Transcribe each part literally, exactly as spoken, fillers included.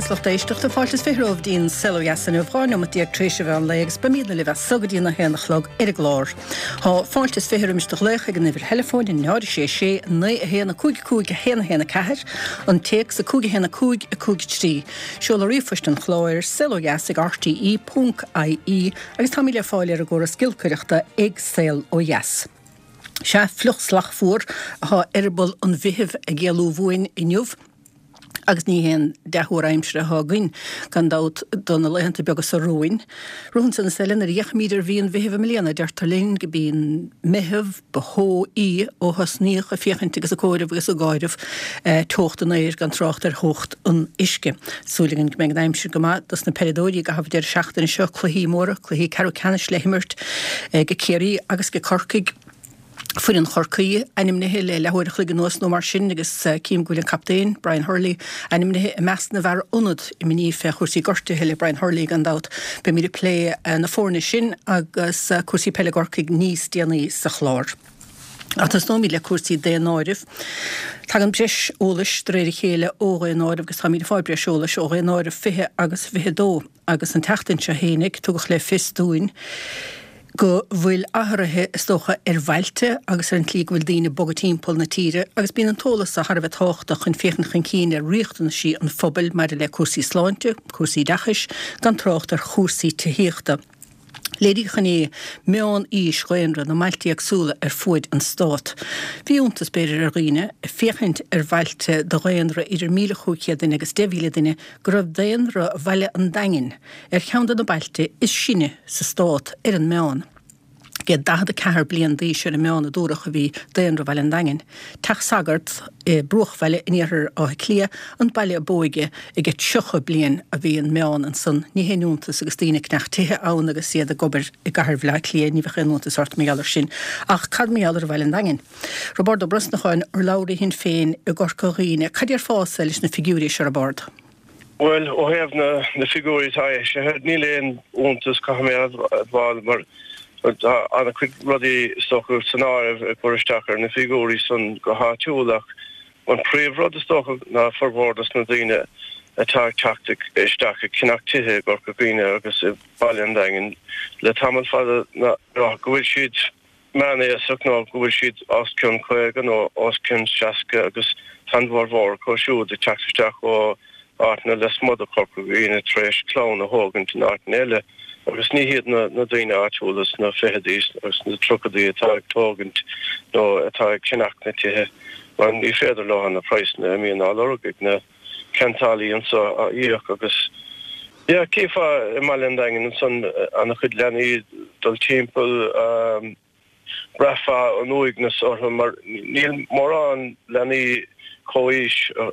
Haslach éisteach de fáiltas fihromh dín seloheasan a bháin am díag tríise bhean legus ba míad na le bheith sugadína héna chlog ar a glár. Tá fáiltas fihrom isteach lecha gan nifir telefón in náir sé sé na a héna cúig cúig a héna héna ceair an teag sa cúig héna cúig a cúig trí. Seola riomhfuist an chláir seloheasig r t e dot i e agus tá míle fáilir a ggóra scilcuriachta ag saol ó yes. Se fluchtslach fuór a há erbal an bhithimh a géalú bhuain inniuh agus ní hen dehúr aimsre a hágain gan dát donna lehananta begus a roin. Rohann san selin ar dheach míidir bhíon bhithimh milliana deirtar linn go bíon mithimh behó í ó hasníoch a fiochannt agus a cóirih agus a gáirih tocht an éir gan trácht ar hocht an isce. Súlingin go meg aimsre go má das na peridóí go hafh deir seachtain seo chluhí móra, chluhí carú canis lehimmert go céirí agus go corcaig Fuin an chorcaí, anim na heile lehuiir chuig an os nó mar sin agus cím gúilin captéin, Brian Hurley, anim na heile meas na bhar unad i miní fe chuirsí gorta heile Brian Hurley gan dát be mí lé na fórna sin agus cuasí pelle gorcaig níos déanaí sa chlár. Atas nó mí le cuasí dé náirih, Tá an breis ólas dréir chéile óga an áirih agus tá mí fáil breis ólas óga an áirih fithe agus fithe dó agus an teachtain se hénig tugach le fistúin. Go bhfuil athrathe stocha ar bhailte agus ar an tlí bhfuil daoine bogad timpeall na tíre agus bíon an tólas a Harbh táachta chun féchan chun cíine riachtan sí an phobal mar le cuasaí sláinte, cuasaí dachas, gan trácht ar chósaí tííochta. Léirí chané meán ís goinre na mailtíí agsúla ar fuid an stát. Bhí úntas beidir ar riine a féchant ar bhailte do goinre idir míle chuchéadin agus devíle duine go raibh daonra bhaile an dangin ar cheanda na bailte is sinne sa stát ar an meán. Ge dahad a cehar blian dí se na meán a dúracha bhí daonra bhaile an dangin. Teach sagart e bruchhhaile iníar á clia an baile a bóige i get tucha blian a bhí an meán an san ní héúntas agus tíine cneach tithe ann agus siad a gobar i gahar bhile clia ní bheith núntas ort méallar sin ach cad méallar bhaile an dangin. Robardo Brusnachain ar láirí hin féin i gorcaghine cadiar fása leis na figúrí se rabord. Well, ó hef na, na figúrí tá se ní léon úntas cahamé adháil mar an a quick ruddy stocker scenario for a stacker na figuri son go ha túlach an príomh rud stocker na forwardas na dine attack tactic stacker kinactithe gor gobine agus ballian dangin le tamal fa na gohfuil siad mani a sucná gohfuil siad oscin chuigan ó oscin seaca agus tanmhar mhór cosisiú de teachtasteach ó áitna le smod a corcagine tréis clán a hógan tin áitna eile. Agus ní hiad na, na daine áitiúlas na fehadís agus na trocadaí atá ag tógant nó atá ag cinachna tithe mar ní féidir lá na praisna a míon álorgaigh na cantálaí an sa a íoch agus ja céfa i mailen dangin san anna chud leanaí dul timpeall um, brefa an uignas ortha mar níl mór an leanaí chois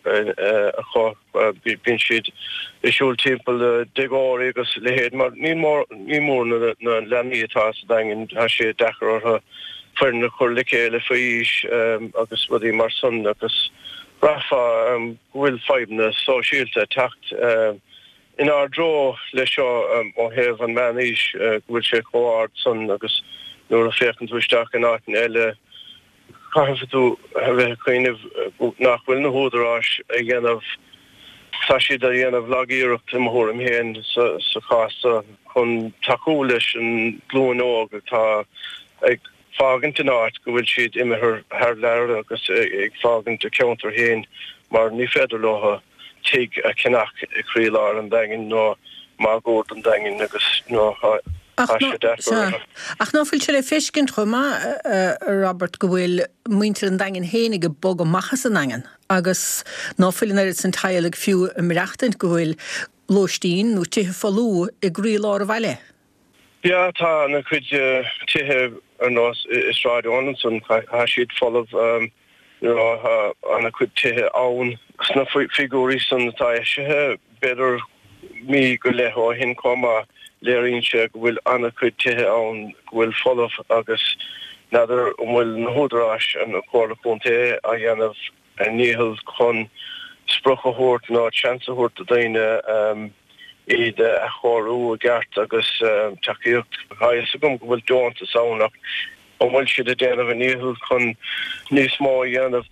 a cho bín siad i siúl timpeall degáir agus lehéad mar ní mór ní mór na leanaí atá sa dangin a sé dechar ortha fuirna chur le céile faois agus rudí mar son agus brefa bhfuil feibhna sóisialta teacht in our draw le seo ó heh an manis bhfuil sé chóáard son agus nuair a féchant bhuisteach an áitin eile Caithfidú a bheith chuineh nach bhfuil na hódarás a dhéanamh tá siad a dhéanamh lagíireacht imthóram héin sa chásta chun taú leis an glúan óg tá ag fágant in áit go bhfuil siad imithir thar leir agus ag fágant a ceantar héin mar ní féidir lotha teag a cinach i chríoláir an dangin nó má góir an dangin agus nó Ach nófuil se le fiscin chuma Robert go bhfuil muintir an dangin hénig go bog machchas an angan agus nófuil ar san tailig fiú am reachtain go bhfuil lóistín nó tithe fallú i gríoláir a bhaile. Ja tá na chuid tithe ar nás Israidáin san ha siad folamh anna chuid tithe ann sna figúrí san tá eisithe beidir mí go lethó hin comma léiríonn se go bhfuil anna chuid tithe ann go bhfuil folamh agus nadidir bhfuil na hódarás an chóirla chunta a dhéanamh a níhil chun spruchathóirt ná seansahóirt a daine iad a chóirú a gceart agus takeíocht chaise gom go bhfuil deonta saonach an bhfuil siad a déanamh a níhil chun níos mó dhéanamh don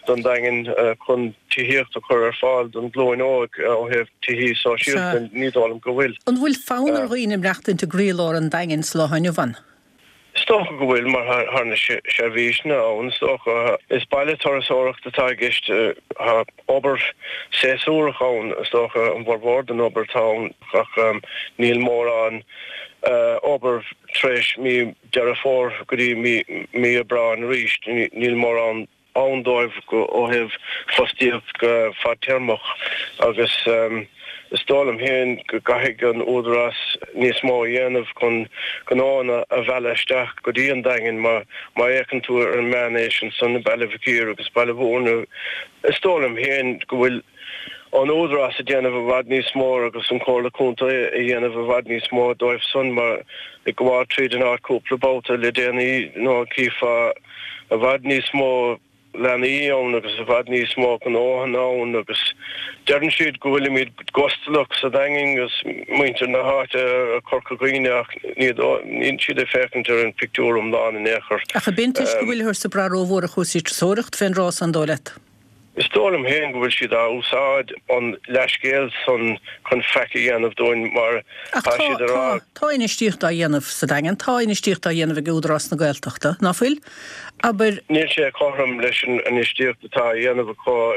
don dagin chun tíhíocht a chur ar fáil don glóin óg ó heh tíhí só siúil nídálum go bhfuil. An bhfuil fánar roiinem reachtain te grílór an dagin sláhainú van. Stocha go bhfuil mar hána sé bhísna ón stocha is bailile tarasóireach atá gist obair séasúrach ón stocha an bhór an obair tán ach níl mór an obair tréis mí deara fór go dtí mí a brán ríist níl mór an ándóibh go ó heh fostíocht go fad termach agus Stálam héin go gaithigh an údarás níos mó dhéanamh chun gnána a bheileisteach go dtí an dagin má écan tú ar an meanation san na bailifír agus bailihórnú. Stálam héin go bhfuil an údarás a dhéanamh a bhad níos mó agus an cóla cúnta a dhéanamh a bhad níos mó dóibh sun mar i gháil tríd an ácúpla bóta le déanaí nó cífa a bhad níos mó lenaí ón agus a bhad níos mó an óhan ón agus dearan siad go bhfuil míad gostalach sa dangin agus muintear na háte a corca gríineach níon siad a fecintar an pictúrum lána in éair. A cha bintis go bhfuil thur sa braróhór a chusí sóireacht féin rás an dólet. Is tólam héin go bhfuil siad á úsáid an leiscéal san chun feici dhéanamh dóin mar siad ará. Tá inistíocht a dhéanamh sa dagan, tá inistíocht a dhéanamh go údarás na Gaeltachta, ná fuil? Aber níl sé chom leis an inistíocht atá dhéanamh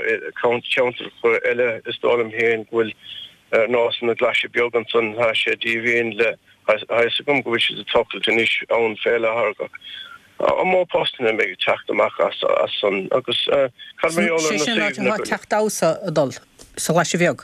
counter chu eile is tólam héin go bhfuil nás na glasise beag an san há sé díomhíon le haise gom go bhfuil siad a tochailt inis ón féile thugach. Am mó postina mé techt amach as san agus cad méolalar na síomna techt ása a dul sa glasise beag.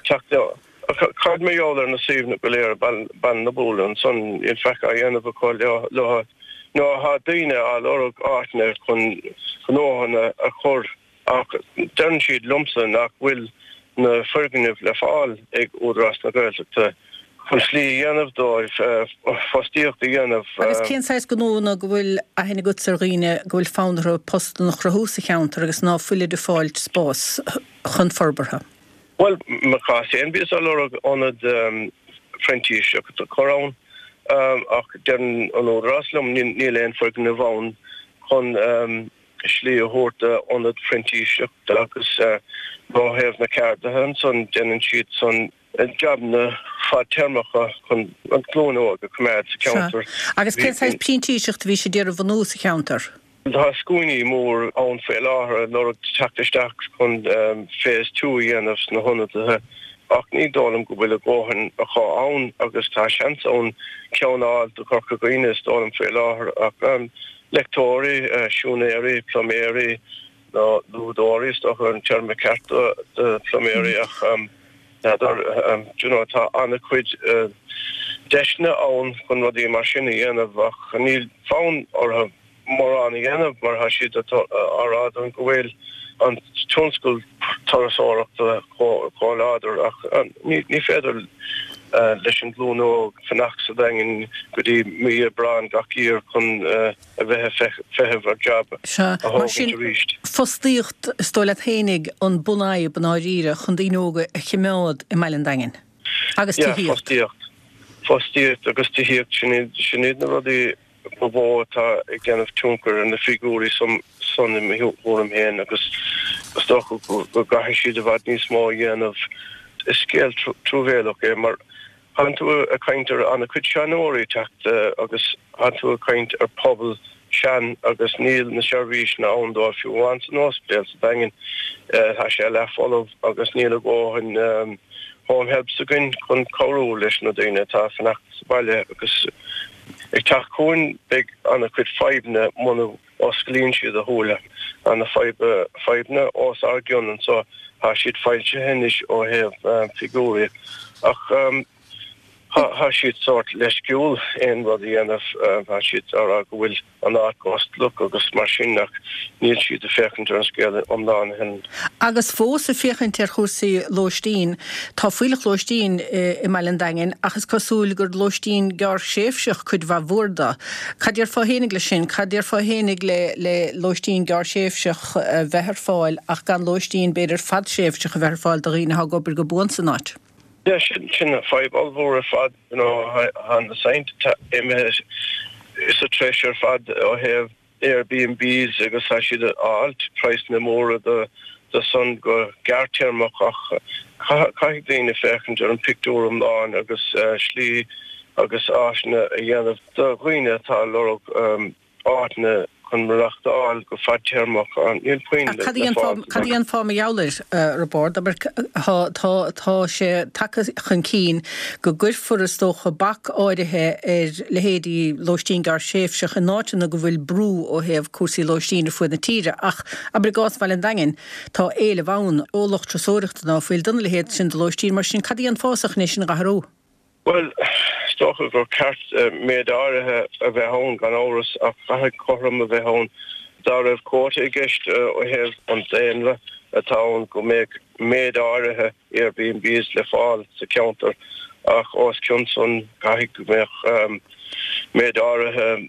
Cad méolalar na síomna go léir ban na bóla an son in fecha a dhéanamh có le nó há daine á lorug áitne chun nóhanna a chur ach dean siad lumsan ach bhfuil na ferganineh le fáil ag údarás na Gaeltachta chun slí dhéanamh dóibh fostíocht a dhéanamh. Agus cén sais go nóna go bhfuil a henna gut ar riine go bhfuil fánar post nach rathúsa cheantar agus ná fuile de fáilt spás chun forbartha. Well, mar cása an bhís á lorug anad frentíiseach a chorán ach den an ódraslum níl éon fergan na bhain chun slí a thuirta anad frentíiseach agus nó heh na ceardaithe son denan siad son jobna fad termacha chun an glónóg a cumad sa counter. Agus cén sais píntíiseach bhí sé déar a bhanú sa counter? Tá scúine mór an fé láthair nó teachtasteach chun phase two dhéanamh na honnatathe ach ní dálam go bhfuil a ggóthain a chá ann agus tá seans ón ceannáil do corca gine dálam fé láthair ach lectóirí, siúnéirí, ploméirí nó lúdóirí ach an tearma certa de ploméirí ach tá anna chuid deisna ann chun rudí mar sinna dhéanamh ach níl fán ortha mór an dhéanamh mar ha siad arád an go bhfuil an túnscoil tarasóireachta chomhládar ach ní féidir leis an glúnóg fannach sa dangin go dtí mí a brán gach íor chun a bheitthe feitheamh ar job a hógann ríist. Fostíocht stoilad hénig an bunaid banáíre chun daoinóga a chiméad i mailen dangin. Agus tíhíocht. Fostíocht. Fostíocht agus tíhíocht sinnéad na rudí bó tá ag déanamh túncar an na figúrí som son im hóram héin agus stoch go gaithigh siad a bhad níos mó dhéanamh is scéal trúbhéalach é mar han tú a kaintar an a cuid seanóirí techt agus han tú a kaint ar pobl sean agus níl na seirbhís na ándá fiú bhaint an ospéal sa dangin tá sé le folamh agus níl a ggóthain home helps a gin chun choú leis na daine tá fannacht sa baile agus ag teach chuin beag an a cuid feibne muna osclíonn siad a thóla an na feibne os argion an so há siad feilte henis ó heh figúri ach há siad sort leisciúil éon rud dhéanamh há siad ará go bhfuil an ácóstlach agus mar sinach níl siad a fechantar an scéal omláin hen. Agus fós a fechantar chusaí Lóistín, tá fuilech Lóistín i mailen dangin agus cosúil gur Lóistín gar séfseach chud bha bhórda. Cad ar fá hénig le sin, cad ar fá hénig le le Lóistín gar séfseach bheithar fáil ach gan Lóistín beidir fad séfseach a bheithar fáil do riine ha gobar go buan san áit. Yeah, sin sin a five alvor fad, you know, on the saint image is a treasure fad or have Airbnbs agus ha si alt price na more of the de son go gartermach caiig déine fechen an picúm lá agus slí agus áne a dhéanamh do roiine tá lo áne chun marachtáil go fatermach an íon puin. Cadíon fáma joulir rabord, aber tá sé take chun cín go gurfur is tócha bak áirithe ar lehéadí loistín gar séfseach an náitina go bhfuil brú ó heh cuasí loistín fu na tíre ach aber gás bhil an dagen tá éile bhain ólacht trasóireachta ná bhfuil duna lehéad sin do loistín mar sin cadíon fásach ní sin gaharú. Well, stocha gur ceart méid áirithe a bheith hón gan áras ach chathaigh chom a bheith hón dá raibh cóta i gceist ó heh an déanamh atá go méid méid áirithe Airbnbs le fáil sa counter ach os cinnson caiigh go méid méid áirithe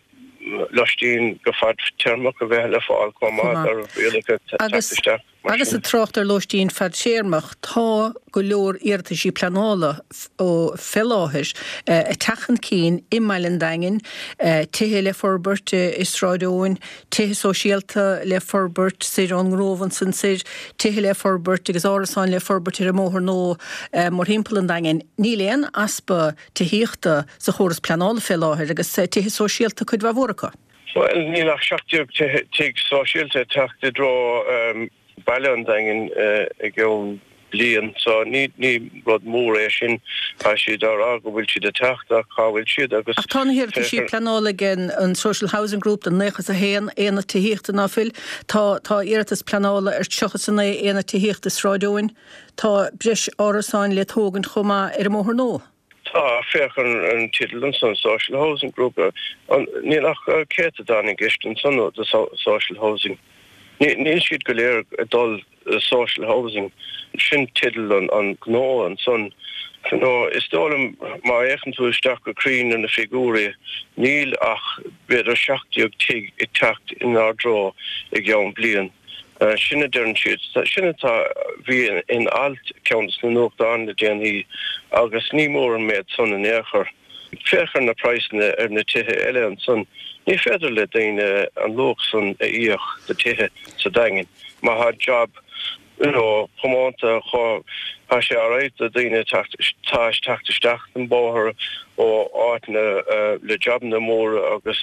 loistín go fad termach a bheith le fáil comá ar bhéalacha teachtaiste. Agus a trocht ar loistín fad séirmach tá go leor irta sí planála ó felláthir a tachan cín imeilin daingin tithe le forbert Isráidóin, tithe sosiálta le forbert sir an Gróvanson sir, tithe le forbert agus árasáin le forbert ar a móthar nó mar himpelan daingin. Ní léon aspa tithíochta sa chóras planála felláthir agus tithe sosiálta chud bh mhóracha. Well, ní nach seachtaíoch teag sosiálta teachta dró baile an daingin a gceann blian, so ní ní rud mór é sin tá siad ar go bhfuil siad a teachta cá bhfuil siad agus. Ach tána hirirta sí planála gin an Social Housing Group an nechas a héan éana tithíochta náfil, tá tá iartas planála ar tuchas sanna éana tithíochta Sráidóin, tá bris árasáin le tógan chumá ar a móthar nó. Tá féchan an titil an son Social Housing Group ní nach céta dánig gist an son de Social Housing. Níl siad go léir a dul social housing sin titil an an gnó an son. No, is dólam má échan tú isteach go crín an na figúri níl ach beidir seachtaíoch tig i teacht in ár dró i gceann blian. Sinna dearn siad, sinna tá bhí in alt ceantas na nóachtáin na déanaí agus ní mór an méid son an éachar. Féchar na praisna ar na tithe eile an son, ní féidir le daine an lóch son a íoch de tithe sa daingin. Má ha job, you know, chománta cho ha sé áráit a daine táis teachtasteach an bóthar ó áitna le job na mór agus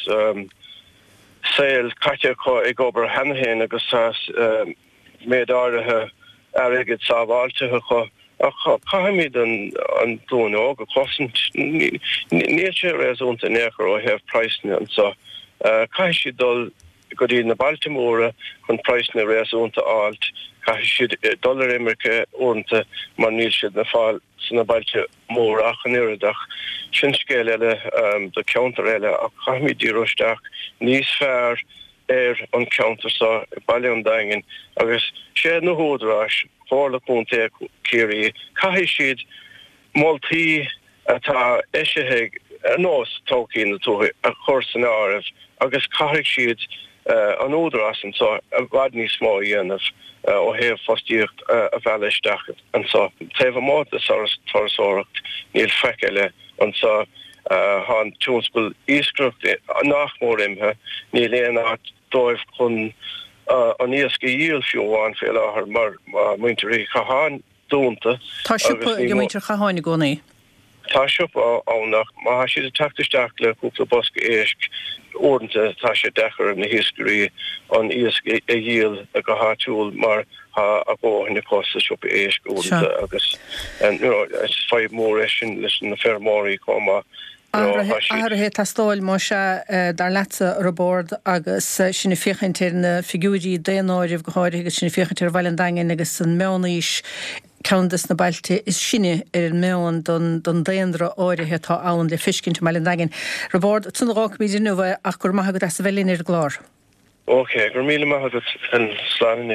saoil caite cho ag obair hanahéin agus méid áirithe airigid sábháiltethe cho Caimid an dún ág a chosint níl sé réúnta néchar ó heh praisne an sa cai si dul go dtí na Baltimóra chun praisne réúnta áilt cai si dollar America ónta mar níl siad na fáil san na Balte mór ach an iridach sin scéil eile do counter eile a caimid dí roisteach níos fearr ar an counter sa baile an daingin agus sé na hódrás Orla Conte Kiri Kai siad Maltí atá eisithe nós tócín to a chósan áibh agus caiigh siad an ódras an so a bhd ní smá dhéanamh ó heh fostíocht a bheileisteach an so taobh mád a tarasóireacht níl feiceile an so há an túnscoil íscrucht nachmór imthe níl éon át dóibh chun an níosca díal fiúháin fé láthar mar muinteí chaáin dúnta. Tá siúpa go muintear chaáinna gcónaí? Tá siúpa ánach má siad a teachtasteach le cúpla bosca éisc orintanta tá sé dechar na hioscarí an íosca a díal a go háitiúil mar a bóhanna costa siúpa éisc orintanta agus is feidh mór é sin leis na fermáí comá. Áirithe tá stáil má se dar leta ar bord agus sinna fichantir na figúí déanáirih go háir agus sinna fichantir bhile daingin agus an meáníis ceantas na bailte is sinne ar an meán don déandra áirithe tá ann le fiscinint meile daingin. Rabord tunrá míidir nuha ach gur maithagad as sa bhelín ar glár. Ok, gur míle maithagad an sláinis.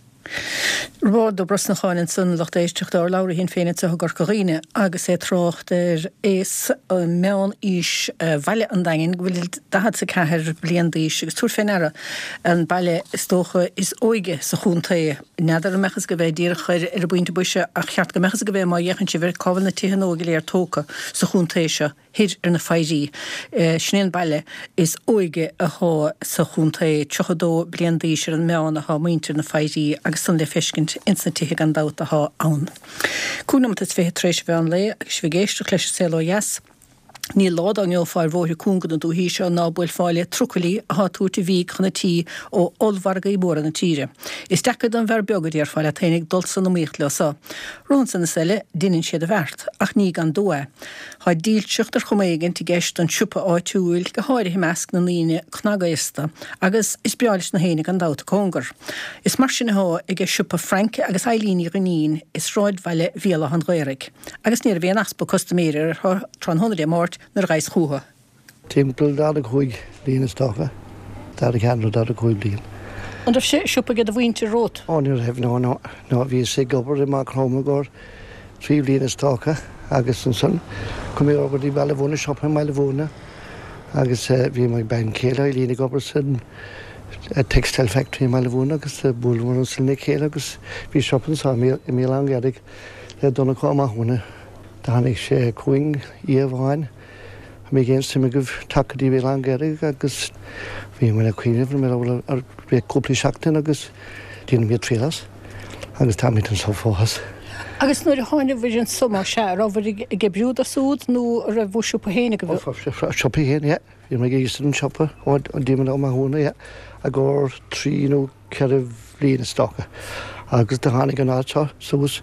Rád do brosnacháin san lecht éisteach ar lára hín féine a gur goghine agus é trocht ar éas meán ís bhaile an daingin bhfuil dahad sa ceathir blian díos agus túr féin ara an baile istócha is óige sa chúntaí nedar a mechas go bheith dír chuir ar a buinte buise a cheart go mechas go bheith má dhéchann si bhir cábhail na tíhan óga léar tóca sa chúntaí se hir ar na fairí. Snéan baile is óige a há sa chúntaí tuchadó blian díos ar an meán a há muintear na fairí agus san le fiscin fond insantíthe an dáta há ann. Cúnam is fé trééis bhe an le agus bhí géiste leis Celo Yes. Ní lád an neolfáir bhór cúngan an dúhí se ná buil fáile trucalí a túirta bhí chuna tí ó olharga í bóra na tíre. Is deacad an bhar beagad ar fáile tainig dulsan na míocht lesa. Rónsan na selle duinn siad a bhert, ach ní gan dóa. Tá dílseachtar chuméigen tí geist an siúpa áitiúil go háirithe measc na líine chnagaista, agus is beáilis na hénig an dáta cóngar. Is mar sin há ag siúpa Franke agus Eilíní Rinín is ráid bhaile bhéala an ghairig. Agus níor bhíon aspa costaméir ar tron hundred mát nar reis chuha. Timpel dar a chuig lína stocha, dar a cheanú dar a chuig lín. An a sé siúpa gad a bhainte rót? Áníor hef ná ná ná bhí sé gobar i má chromagór trí lína stocha agus an son cumí obair í baile bhna siop an meile bhna agus bhí mai ben céile i lína gobar san textile factory meile bhna agus búlmar an sinna céile agus bhí siopan sa mí an gadig le donna com a húna. Da hannig sé cuing í a bháin mé géan sem a goh takadí bhé an garig agus bhí me a cuiineh me ar bhé cúpla seachtain agus díana mé trílas agus tá mí an so fóhas. Agus nuair a háinna bhir an sumá se rábhar i gebrúd a súd nó ar a bhisiúpa héna go bh? Sioppa héana, bhí me géiste an sioppa an díman am a húna a gur trí nó ceirh lína stocha agus de hánig an átseo sús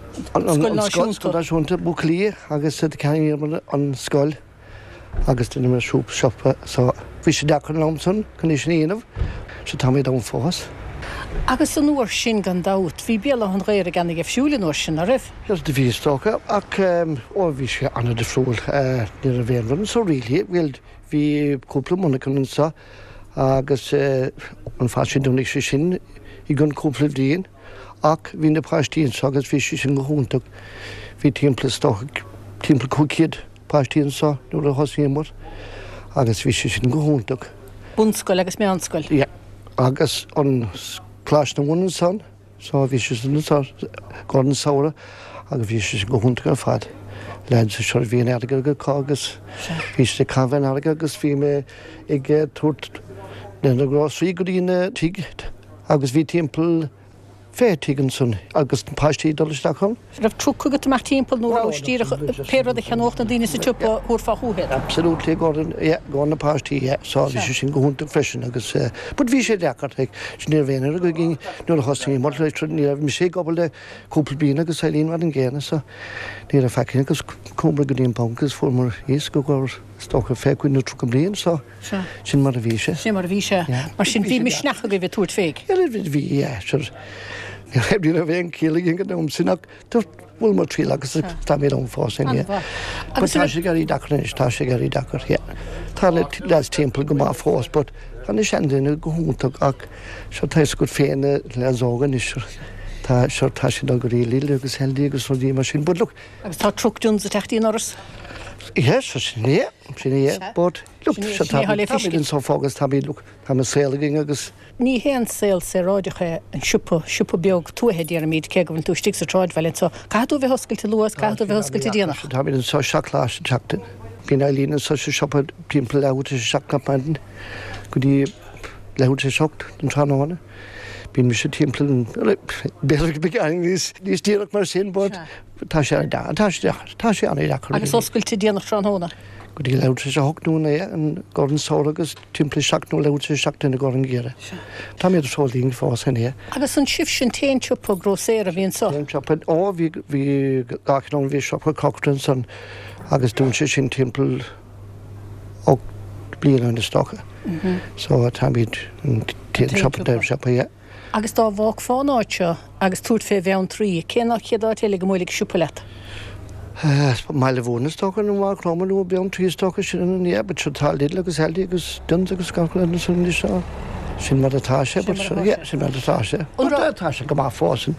Scoilnáisiúnta buclí agus ceimar an scoil agus duna mar siúp siopa bhí sé deach an lomsan chun is íanamh se tá méid an fós. Agus an nuair sin gan dát, bhí béla an réir gan ag fiúla nuair sin a rih? Gus de bhí stocha ach ó bhí sé anna de fróil ní a bhéann so rilí bhfuil bhí cúpla mna chun sa agus an fá sin dúnig sé sin i gunn cúpla bhíon ach hí na páistíon agus bhí sin go húntaach hí timpla stocha timpla cúciad páistíon sa nuair a thosaímar agus bhí sin go húntaach. Bunscoil agus meánscoil? Ie, agus an plás na bhúna san sá bhí sin gáin saora agus bhí sin go húntaach ar fad. Leid sa seir bhíon airge go cágus bhí sé cabhain airge agus bhí me ag tuairt na grásí go dtíine tíig agus bhí timppla fétígann san agus an páistí dolisteach chun. Rah trúcha go mar timppla nó rástíre péad a cheanócht na daine sa tupa thuairfá chuhéad. Absolútely gáin gáin na páistí sá bhí sé sin go húnta freisin agus bud bhí sé deachart ag sníor bhéanaar a go gin nuair a thosaí mar leis ní raibh mi sé gobal le cúpla bína agus élín mar an ggéana sa ní a fecinn agus cúmra go dtíon pangus formar híos go gur stocha fécuin nó trúcha blion sa sin mar a bhí sé. Sin mar a bhí sé. Mar sin bhí misneach a go bhí túirt féig. Bhí é Ní hebí a bhéon cíla gin go sinach bhfuil mar trí agus tá mé an fásin. Tá sé garí dacaris tá sé garí dacar. Tá le leis timppla go má fós, bud an is seandaine go húntaach ach seo táis go féinna le ógan is tá seo tá sin go rilí agus heldí agus dí mar sin bud lu. Agus tá trúún a teachtaí áras? Ié sin é sin é bud an só fágus tá lu tá séla agus. Ní héan saoil sé ráidecha an siúpa siúpa beag túhead ar míid ce gohann tú stig sa ráid bhile so caú bheith hoscailte luas caú bheith hoscailte díanach. Tá an só seachlás teachtain. Bhín élína so sé sioppa timppla leúta sé seachnapaintin go dtí leúta seocht an tráhána. Bhín me sé timppla béir be níos níos díach mar sin bud tá sé tá sé anna deachar. Agus hoscailte díanach tránhóna. Go dtí leúta sé hochtúna é an gáin sóra agus timppla seachú leúta seachtain na gáin ggéire. Tá méidir sóilín fás é. Agus an sif sin téintúpa groséir a bhíon sa. Téintúpa á bhí bhí gachan bhí siopa cochran san agus dún sé sin timppla ó bliana na stocha. So tá míid an téintúpa déir sepa é. Agus dá bhách fánáiteo agus túirt fé bheann trí, cénach chéadá téile go mailig siúpaleta. Meile bhna stocha nó má chlámanú beann trí stocha sin an é, be se tá líad agus heilí agus dun agus galan san ní seo. Sin mar atá sé sin mar atá sé. Tá sé go má fásin.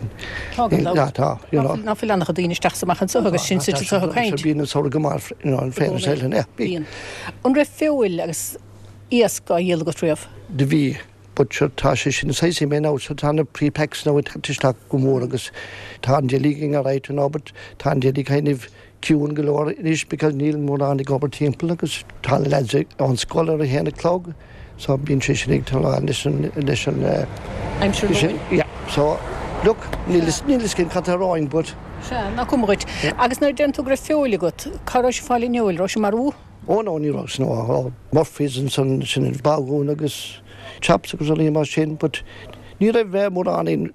Tá ná fi lenach a daoine teachsamachchan so agus sin si chuint. Bína só go mar an féidir séile é. Bíon. An raibh féhfuil agus íasca dhéal go tríomh. De bhí. But tá sé sin sé sé mé ná sa tána prípex nó tuisteach go mór agus tá delígin a réit an ábert tá déí chéineh ciún go leir is because níl mór an gobar timppla agus tá le an scoil a héna clog so bín sé sin ag tal leis an leis an I'm sure yeah so look, nílis cin cataráin bud. Se ná cumrit. Agus nar den tú gra feola got, cará se fáil neil ro se marú? Ó ná ní ras nó morfis an san sin bagún agus chaps agus lí mar sin, but ní raibh bheith mór an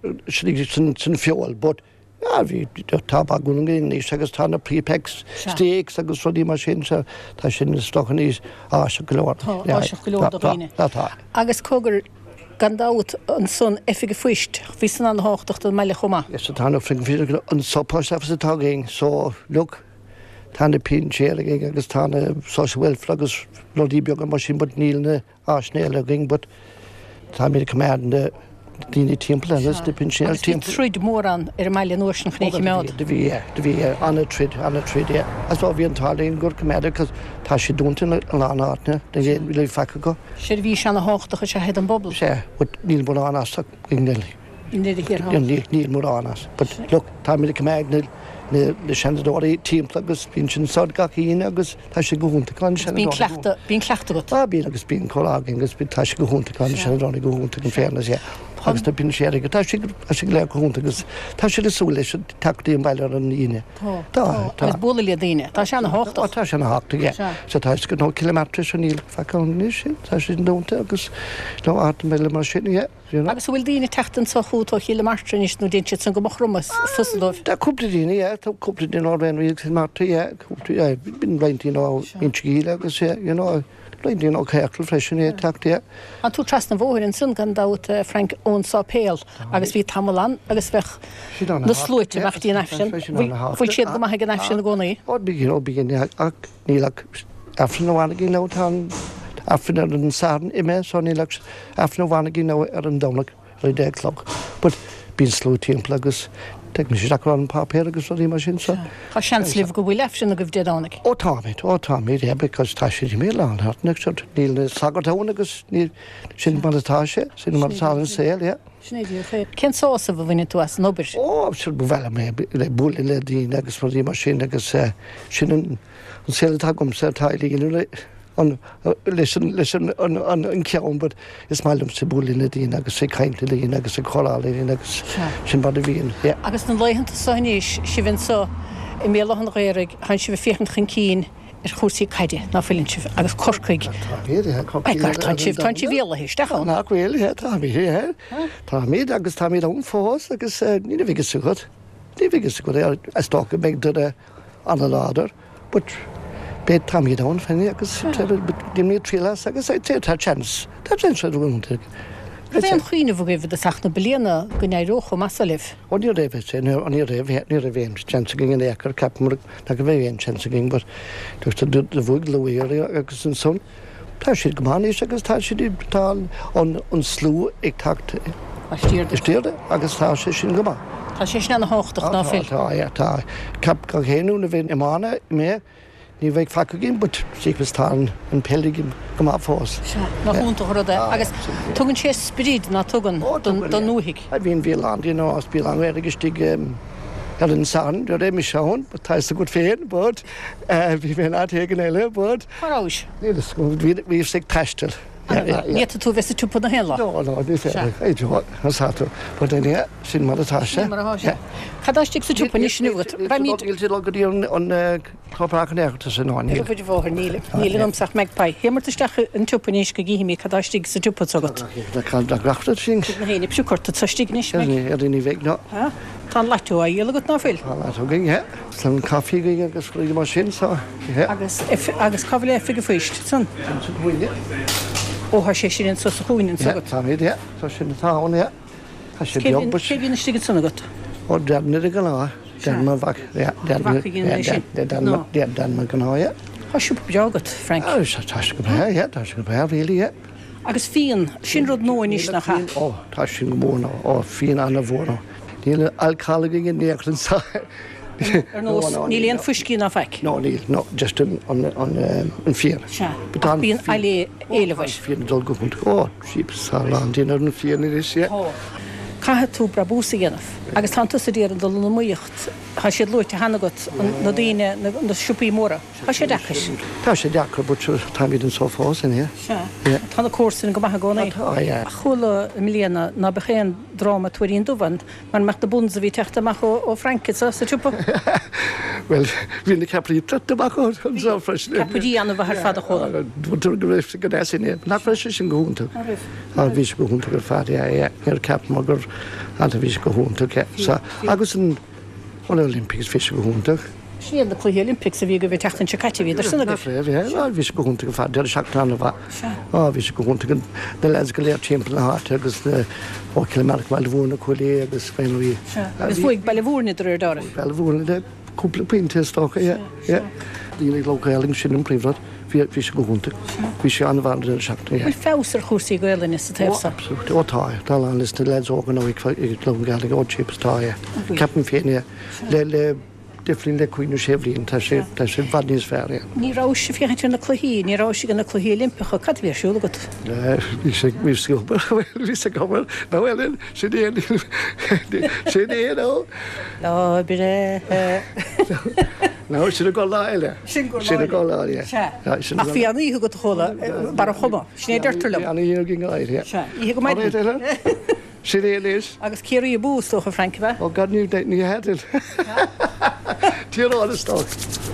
sin feol, but ja, vi tá bagún ní agus tána prepex steaks agus rodí mar sin se tá sin stochan níos á se golóir. Á se golóir do bhíine. Agus cógur gandáut an son effige fuist, hí san an háachtacht an meile chomá. Yes, tána fring fi an sopá se sa tágéing, so look, tána pin séiriging agus tána social welfare agus rodí beag an mar sin bud nílne ásnéile ging, but tá mé commandne Dini timpla, das de pinchel timpla. Trid mór an er meile nóisn chnéici mead. De vi, de vi anna trid, anna trid, ja. As var vi an talin gur comeda, cos tá sé dúntin an ánátne, de vi le fakka go. Sér ví se an háchtach se head an bobbel? Sé, but níl mór ánas ging nil. Níl hir há? Níl mór ánas. But look, tá mi le comeda le sendadóí timpla agus bín sin sod gací agus tá sé go húnta gan sin. Bín cleachta, bín cleachta got? Tá bín agus bín colágin agus bín tá sé go húnta gan sin ránig go húnta gan fairness, ja. Agus tá bín séirige, tá sé le go húnta agus tá sé le súla sé tachtí an baile an íine. Tá, tá. Agus bóla le daine, tá sé an háchtach? Tá sé an háchtach, ja. So tá sé go nó kilometri sin níl facán níos sin, tá sé dúnta agus nó áta meile mar sin, ja. Agus bhfuil daine teachtan sa chútá kilometri níos nó daine san go machrumas fusadóh? Tá cúpla daine, ja, tá cúpla daine ábhain ví kilometri, ja, cúpla, ja, bín reintín á inchgíle agus, ja, you know, reintín á ceachtal freisin, ja, tacht, ja. An tú tras na bhóir in sun gandáut Frank ón sá péal, agus bhí tamalan, agus bheith na slúite mechtí an efsin. Fúil siad go maithe an efsin na gcónaí? Ó, bígin, ó, bígin, ach, nílach efsin na bhana gin ná tan afrin ar an sáran ime, so nílach afrin na bhana gin ná ar an domlach ar i deg clog. But bín slú timpla agus Teag mi sé racrán an papéir agus rodí mar sin sa. Tá seanslíh go bhfuil efsin a go bhdé dánig? Ó táid, ó táid, yeah, because tá sé mé lá hartnach sort níl na sagartáin agus ní sin martá sé, sin martá an séil, yeah. Snéidir ché. Cén sása bh bhaine tú as nóbir? Ó, sir bu bhela mé le búla le dín agus rodí mar sin agus sin an séil tagum sa táilí le an leis an an ceann, but is mailumm sa búlína dín agus sé caiinte líon agus sa chorálaíon agus sin bad a bhíon. Agus na leihananta sáníos si bhín so i mélechan réirigh hain si bh fiochan chun cín ar chósaí caiide ná fillinn si agus corcaig. Tá sibh tá si bhéla histeach. Ná bhfuil tá mí Tá míad agus tá míad ón fós agus ní bhígus sugad. Ní bhígus go é stocha meid do an láder, but Bé tam í dán fenni agus dimní trílas agus é té tá chans. Tá chans a rúnta. Bhí an chuoine bhgéh a sachna bliana go nérócha masalih. Ó ní réh sé an ní réh ní a bhéim chans gin échar capmar na go bhéon chans gin, but tusta du a bhúg leir agus an son. Tá siad gomáis agus tá siad tá an slú ag tacht stíirde agus tá sé sin gomá. Tá sé sin an háchtach ná fil. Tá tá cap go chéanú na bhíon imána mé ní bheith facu gin, but sípas tá an peligin go má fós. Na húnta chuda agus tugann sé spríd ná tugan don núhiigh. A bhíon bhí land in ás bí an agus tí ar an san, do ré mi seán, but tá a go féin, but bhí bhé átégan eile, but Charráis? Bhí sig teistil. Ní tú bheits túpa na héla? No, no, ní fé éidirá satú, but é sin mar atá sé. Chadáistigh sa túpa ní snúgat. Míil sé legadí an chopáchan éachta san áí. Fuidir bhór níle. Níle amsach meagpá. Hémartaisteach an túpa níos go gíhíí chadáistigh sa túpa agat. Grachta sin. Na héna psiúcorta tastigh níos me. Ar ní bhéh ná. Tá leitú a dhéla got ná fil? Tá leitú gin, he. San caí go agus chuide mar sin sa. Agus cabhfuil éfige fuist, san? Ó sé sin an sa chuoinen sagat. Tá mé tá sin tána Tá sé jobbas. Cé bhína stigad sanna got? Ó deadna a gan lá. Deadma bhac. Deadma gan háia. Tá siúpa beagat, Frank. Tá go bhe, tá go bhe bhíla. Agus fíon sin rud nóin níos nach cha. Ó, tá sin go móna ó fíon anna bhórna. Díle alcála gin néachlan sa. Níl éon fuiscí ná feic? No, níl, no, just an fír. Bíon eile éilehhaid. Fír dul go húnta. Ó, síp sa landín ar an fír ní is, ja. Caithe tú bra búsa dhéanamh, agus tananta sa díar an dul na muocht, Tá siad luirte hanagat na daine na siúpaí móra. Tá sé dechas. Tá sé dechar bud táid an sófás in hé. Tána cósin go maithe gcónaí. Chula mlíana na bechéan dráma tuairíon dúhain, mar meach na bunsa bhí teachtamach ó Frankit sa siúpa? Well, hí na caprí treach ó an sá freisne. Capudí anna bheit fad a chola. Bú go raibh go déine. Na freisi sin go húnta. A bhí go húnta gur fad ar cap mar gur ananta bhí go húnta. Agus an Olympics fi go húntaach. Síad na chluí Olympics a bhí go bhí teachtain se caiite bhí sanna go bhí go húnta go fad de seachtainna bh. á bhí go húnta de le go léir timppla háart agus ó kilometric bail bhúna chuilí agus féinhí. Agus bhuaig bail bhúrna idir dára. Bail bhúna de cúpla puinte stácha dína localing sin an príomhrad. Bhí go húnta. Bhí sé an bhar seachtaí. Bhfuil fésar chósaí goile is sa taobhsa. Absolút ótáid, Tá an is na leid ógan ó ag glom galig ó chipstáid. Ceapan féine le le diflin le cuioinú séblíonn tá sé tá sé bhd níos fearr. Ní rá sé fichaidir na chluí, ní rá sé gan na chluí Olympicha cad bhí siúla go. Bhí sé mí sciúpa bhí sé gobar nóhfuil sé déana sé déana ó. Lá bi No, sin go láile. Sin go láile. A fhí an íhu go chola bar a chuma, sin é deirtar le. An íhu gin gáid. Í go maid. Sin é leis. Agus céirí a bús ó Frankfa. Ó gad níú ní headil. Tírála stá.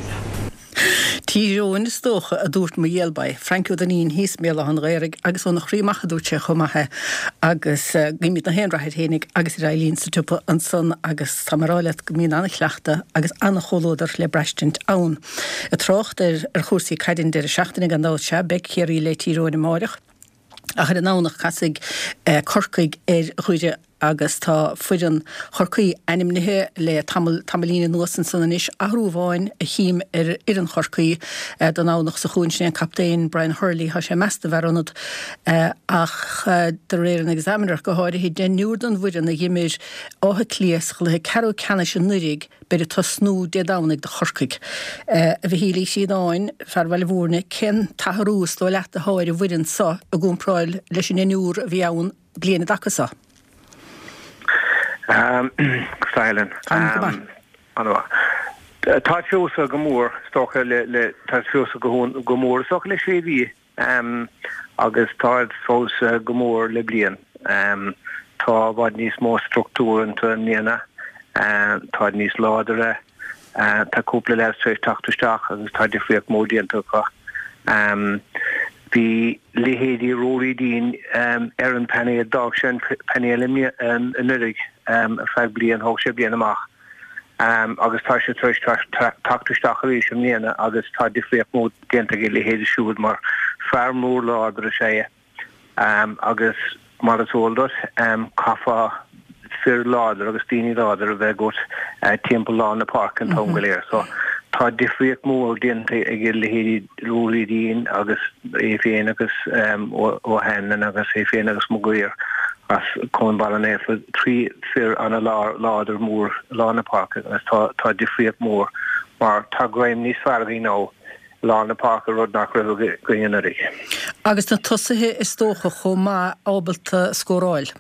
Tíróin is tócha a dúirt mo dhéalbaid, Frankú den íon híos méla an réirigh agus ó nach chrímacha dúirte chumathe agus gimid na héanrathe hénig agus i railíonn sa tupa an son agus samaráileat go míon anna chleachta agus anna cholódar le breistint ann. A trocht ar ar chósaí caiidinn de seachtainna an dáte be chéirí le tíróin máireach. A chu an nánach casig corcaig ar chuide agus tá fuidan chorcaí animnithe le tamilína nuasan san is ahrúháin a chím ar ar an chorcaí don nánach sa chuún sin captéin Brian Hurley ha sé measta bharannad ach de réir an examinar go háir hí den nuúr an bhuiidir na gimméid átha clías le ceú cena sin nurig beidir tá snú de dánig de chorcaig. A bhí hílí siadáin fear bhile bhórna cin tathrús do leat a háir a bhuiidir sa a gúnpráil leis sin inúr a bhí ann bliana dachasa. Um, Silent. Um, Tá fiúsa go mór stocha le le tá fiúsa go mór stocha le sé bhí um, agus tá fósa go mór le blian. Um, tá bhd níos mó struktúran tú níana, uh, tá níos ládare, uh, tá cúpla le tréis tachtusteach agus tá difriach módianta go. Um, Bhí lehéadí róí dín um, ar an penny a dag sin penny limne um, a nurig um, a feag blian hóg sé blian amach. Um, agus tá sé tréis tachtusteach a rí sem níana agus tá difriach mód génta gé lehéadí siúd mar fear mór ládar a sé. Um, agus mar atóldot um, cafa fir ládar agus tíní ládar a bheith got uh, timp lá na park an tongaléir. So, tá difriach mór dinta a gé lehéadí róí dín agus é féin agus um, ó henan agus é féin agus mogóir as chun balan é trí fir anna láidir mór lána park agus tá, tá difriach mór mar tá graim níos feargaí ná lána park a rud nach raibh go dhéanarí. Agus na tosathe is tócha chomá ábalta scóráil.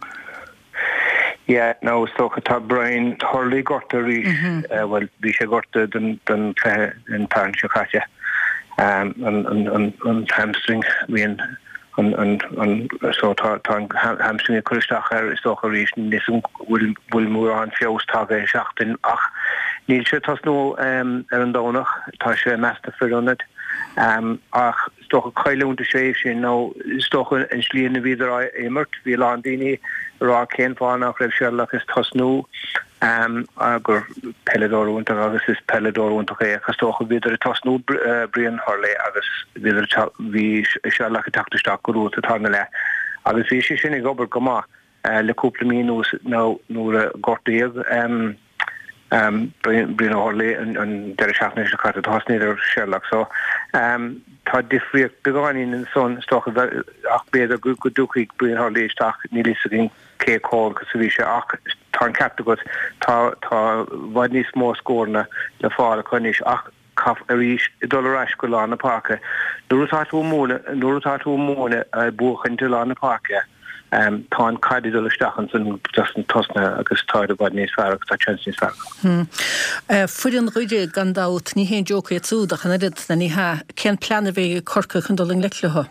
Yeah, no, stocha tá Brian Hurley gorta rí, mm-hmm. uh, well, bhí sé gorta den den in Tarn Chocatja. Um, an an an an hamstring bhíon an an an so tá tá hamstring a chuisteach ar stocha rí níos bhfuil bhfuil mór an fios tága seachtain ach níl sé tas nó um, ar an dónach tá sé measta firionad. Um, ach stocha cailúnta sé sin nó stocha an slíana bhíidir émart bhí landíní rá cén fánach raibh seach is tasnú um, agur pelledorúnta agus is pelledorúnta é agus stocha bhíidir tasnú uh, Brian Hurley agus bhíidir bhí seach a tachtusteach go rúta tána le agus bhí sé sin ag obair go má uh, le cúpla mínús nó nuair a gortaíag um, um, Brian Hurley an, an deir seachna is a tasníidir seach so um, tá difriach begáin in son stocha ach beidir go go dúchaigh Brian Hurley isteach nílis a gin cé call cos bhí sé ach tá an capta go tá tá bhaid níos mó scórna le fáil chunis ach caf a ríis dólaráis go lána páca nuair atá tú móna nuair atá tú móna a buchan tú lána páca um, tá cardidulistachans an just an tosna agus táid bad níos fear tá chance níos fear. Fuidir an ruide gandát ní hén joca tsúdach an irid na ní ha cén plan bheith corca chundaling leitleha.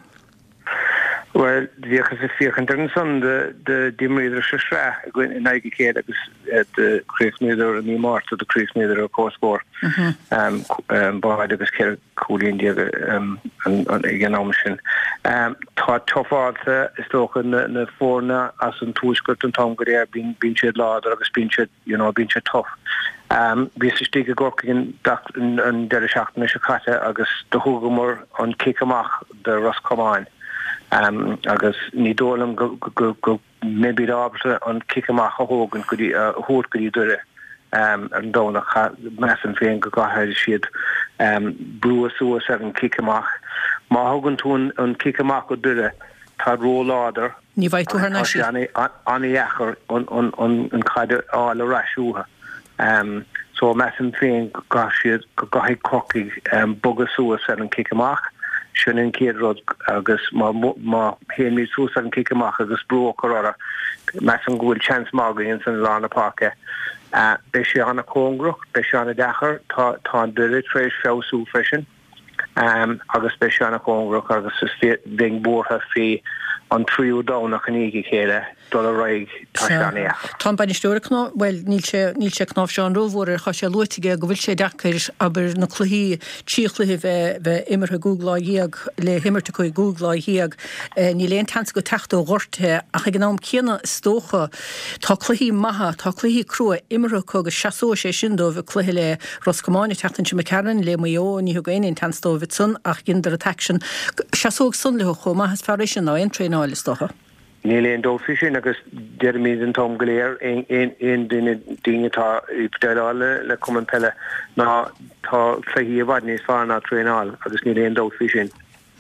Well, die gefieren er son de de dimrider se stra in eigen keer agus de kreefneder in die maart de kreefneder koosboor um by agus keer koolien die um an economischen um ta tofalte is toch een een voorna as een toeskurt en tomgereer bin binche lader agus binche you know binche tof um wie se steke gorkin dat een derde schachtnische katte agus de hogemor an kikemach de Roscommon. Um, agus ní dólam go go go mébí ábarte an kickamach a hógan go dí hór go dí dure um an dónach mesan féin go gatheir siad um brú suas ar an kickamach má hógan tún an kickamach go dure tá róláder ní bhaid tú na si aní echar an an an an caide ála rasúha um so mesan féin go ga siad go gaithí cocaigh um bogus suas ar an kickamach Shunin Kidrod agus ma ma hemi susan kikemach agus bro corora masan gul chance margins in Lana Parke uh be shana kongruk be shana dacher ta ta de trace show su fashion um agus be shana kongruk agus ding board ha fi an trio down nach nigi kele dollar raig tashania Tom ban historikno well níl níl sé knaf Jean Rover cha sé lotige go vil sé dakir aber na chluhí tíchluhi ve ve immer Google hiag le himmerte ko Google hiag ní le tans go tacht o gorte a gnám kina stocha tá chluhí maha tá chluhí cro immer ko go chasso sé sindo ve chluhile Roscommon tachten se McCarran le mo ní go ein tansto vit sun ach ginder action chasso sun le cho ma has faration no entry no stocha Nearly in Dolphishin, agus Jeremy and Tom Galeer in in in Dinata Ipdala, Le Common Pella, na ta Fahi Vadnis Farna Trainal, agus nearly in Dolphishin.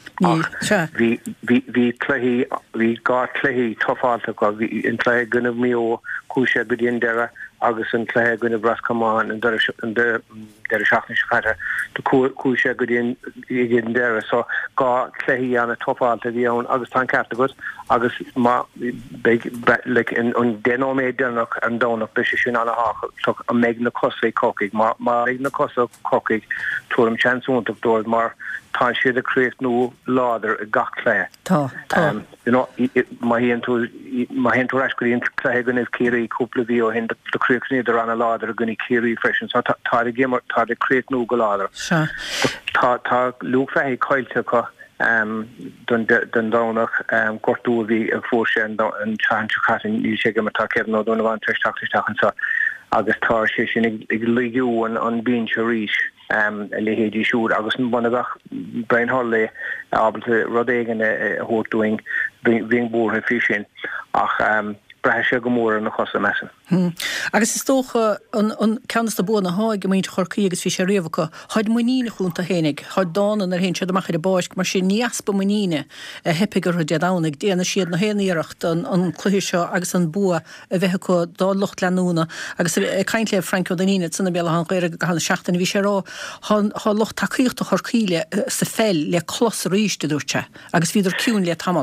We we we Clahy we got Clahy tough alta we in Clay Gunna Mio, Kusha Bidin Dera, agus and Clay Gunna Brascommon and the and the der Schachnish Fatter to Kusha Gudin Igin Dera, so got Clahy on a tough alta the own agus Tan Capital, agus ma big like in on denome Denok and down of Bishishun on a hawk took a Magna Cosse cockig, ma ma Magna Cosse cockig, to him chance won't have door mar. Tá sé a create no láder a gach lé. Tá um you know my hen to my hen to rascally in Clagan is Kiri couple of you and the create neither on a láder gunny Kiri fresh so tá the game tá the create no go láder. Sure. Tá tá look fa coilte ko um dun dun donach um cortu vi a forse and and chan chatin you shege ma tá no don van tres tactisch so agus tá sé sin ig ligu an an bin charish um lehedi shoot agus bonagach Brian Holley able to rodegen a hot doing being board fishing ach um Brasha gomor na chosa messen. Hmm. Agus is stocha an an cannas da bona ha gemeint chorki agus fi revaka had monine chunta henig had dan an er hen chad mach de bask mar sin niaspa monine a heppiger de daunig de na siad na heniracht an an chluhisha agus an bua a veheko da locht lanuna agus kaintle Franco Danine sunna bela han gere han schachten vi ra han ha locht takicht chorkile se fel le klos richte durcha agus vider kun le tamal.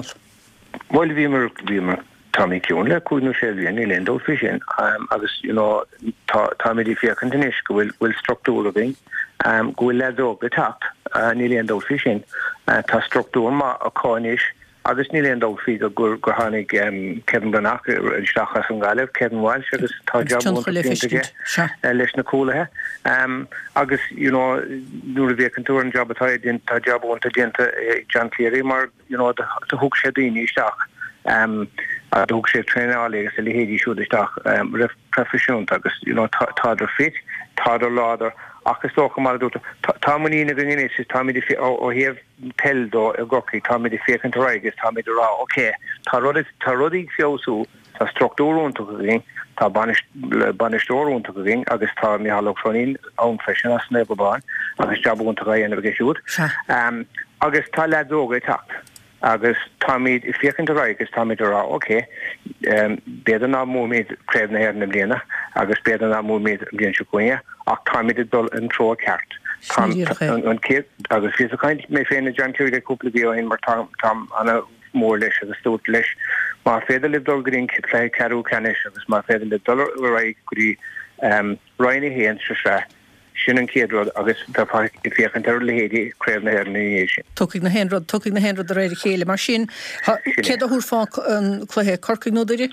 Wel vi mer vi mer Tommy Kuhn le couldn't share any land of fishing. Um, I was, you know, Tommy the Fair Continish will will structure again. Um, go let dog the top, uh, nearly end of fishing. Uh, ta structure ma a cornish. I was nearly end of figure go go hanig um Kevin Banach, Stachas and Galev, Kevin Walsh, agus ta job one to get. Listen cool here. Um, I guess, you know, do the contour and job at I didn't ta job one to get John Cleary, mar, you know, the the hook shedini stach. Um, a dog sé trainer agus le hédi should stach um ref profession agus you know táder fit táder láder agus stocha mar do támini na gine is támi de o hef tel do a goki támi de fe kan raig is támi de ra okay tá rodi tá rodi fiosu tá struktur on to gin tá banish banish door on to gin agus tá mi halok fronin own fashion as never ban agus job on to ga en ge should um agus tá la doga takt agus Tommy if you can right is Tommy Dora okay um better na mo made crave na na blena agus better na mo made blena chukoya ach Tommy did dul and throw a cart Tom on kid agus is a kind me fein John Kerry couple of you in mar Tom Tom on a more lish as a stout lish mar féidir le dul green le carú canis agus mar féidir le dul ra grí um roiinni héan se sin an céadrod agus i féchan tar lehédi kréf na her na Tuig na henrod tuig na henrod a réidir chéile mar sin cé a húr fá an chluhé corcaig nó idir?